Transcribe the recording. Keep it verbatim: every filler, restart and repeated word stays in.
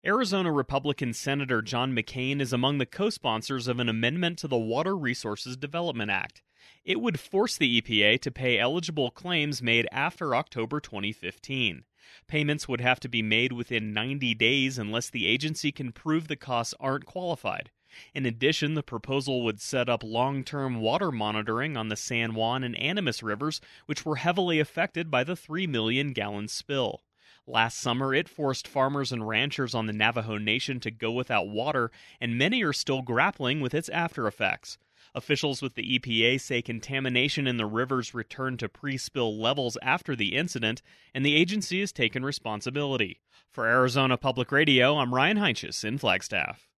Arizona Republican Senator John McCain is among the co-sponsors of an amendment to the Water Resources Development Act. It would force the E P A to pay eligible claims made after October twenty fifteen. Payments would have to be made within ninety days unless the agency can prove the costs aren't qualified. In addition, the proposal would set up long-term water monitoring on the San Juan and Animas rivers, which were heavily affected by the three million gallon spill. Last summer, it forced farmers and ranchers on the Navajo Nation to go without water, and many are still grappling with its aftereffects. Officials with the E P A say contamination in the rivers returned to pre-spill levels after the incident, and the agency has taken responsibility. For Arizona Public Radio, I'm Ryan Heinches in Flagstaff.